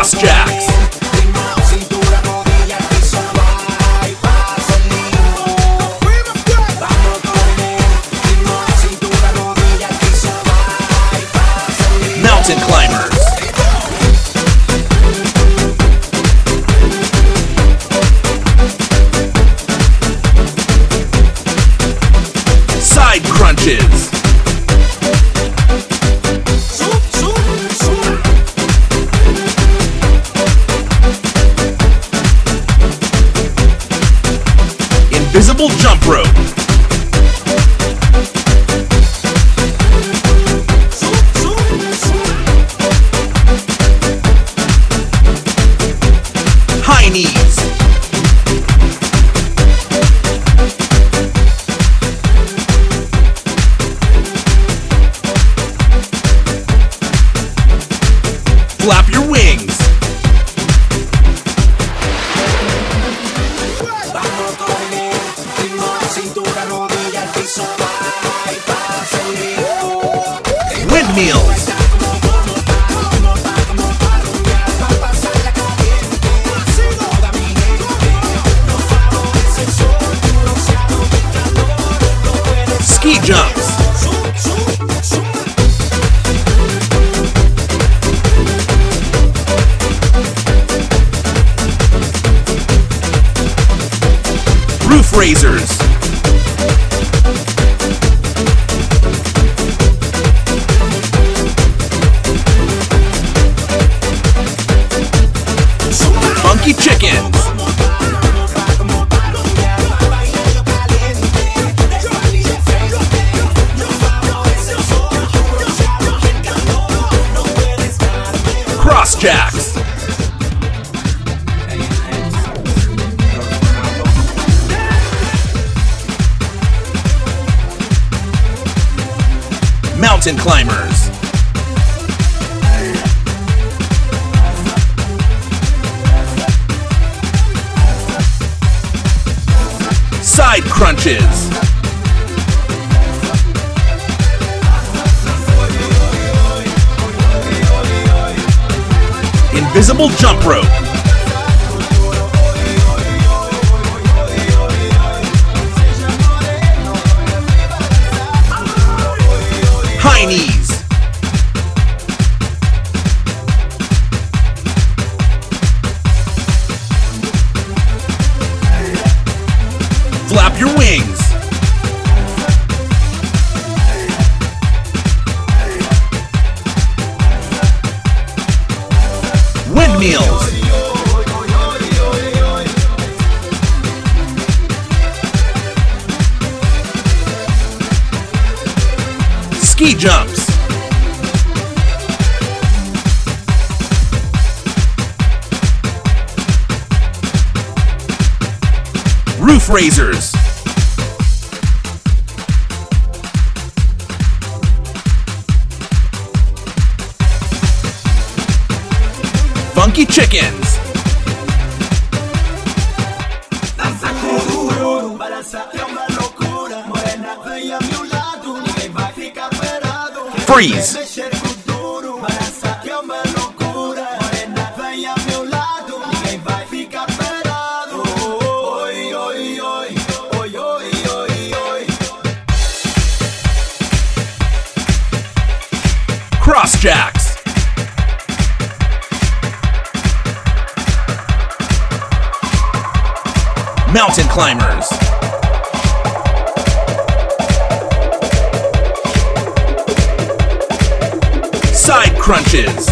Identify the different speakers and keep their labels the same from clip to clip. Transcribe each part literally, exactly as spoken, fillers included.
Speaker 1: Cross jacks. Mountain climbers. Side crunches. Invisible jump rope. High knees. Flap your wings. Windmills. Ski jumps. Roof raisers. Funky chickens. Cross jacks. Mountain climbers. Side crunches. Invisible jump rope. High knees. Flap your wings. Windmills. Ski jumps. Roof raisers. Funky chickens. Freeze. Cross jacks. Mountain climbers. Side crunches.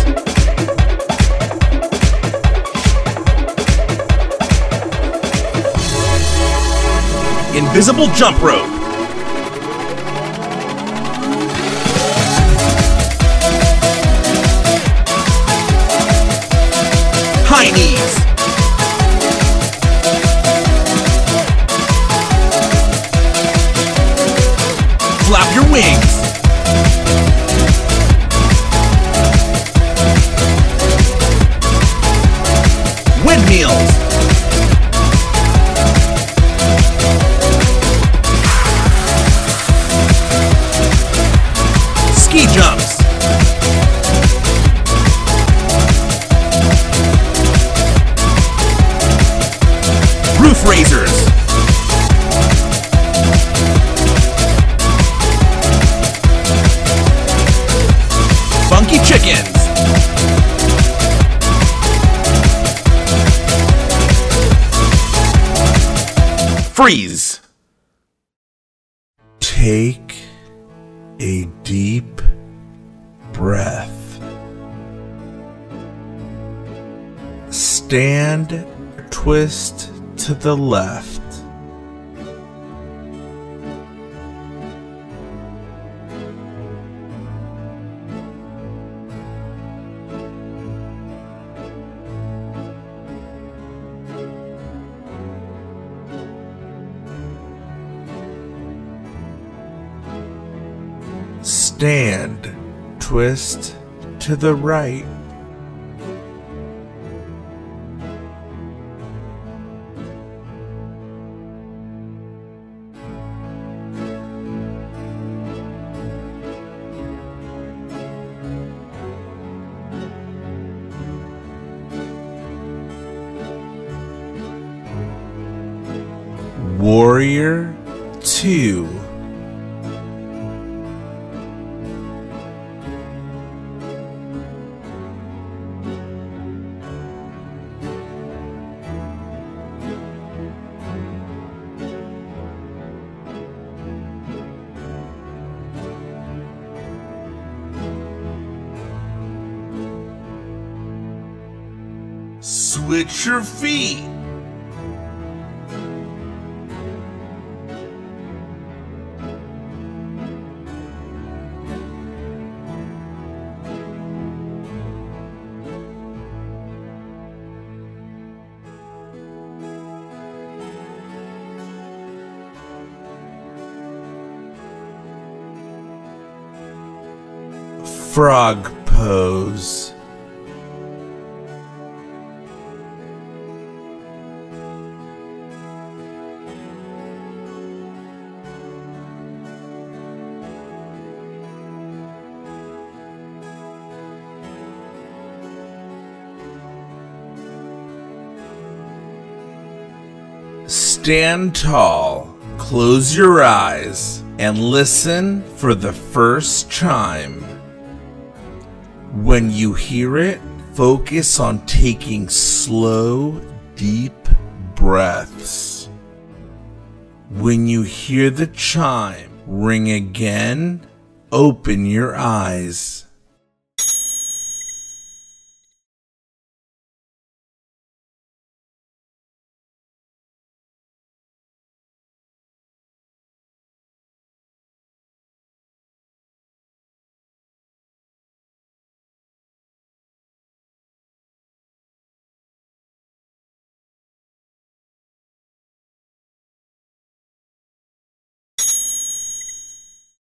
Speaker 1: Invisible jump rope. High knees. Flap your wings. Windmills. Ski jumps. Roof raisers. Funky chickens. Freeze.
Speaker 2: Take a deep breath. Stand, twist to the left. Stand, twist to the right. Warrior two. Switch your feet. Frog pose. Stand tall, close your eyes, and listen for the first chime. When you hear it, focus on taking slow, deep breaths. When you hear the chime ring again, open your eyes.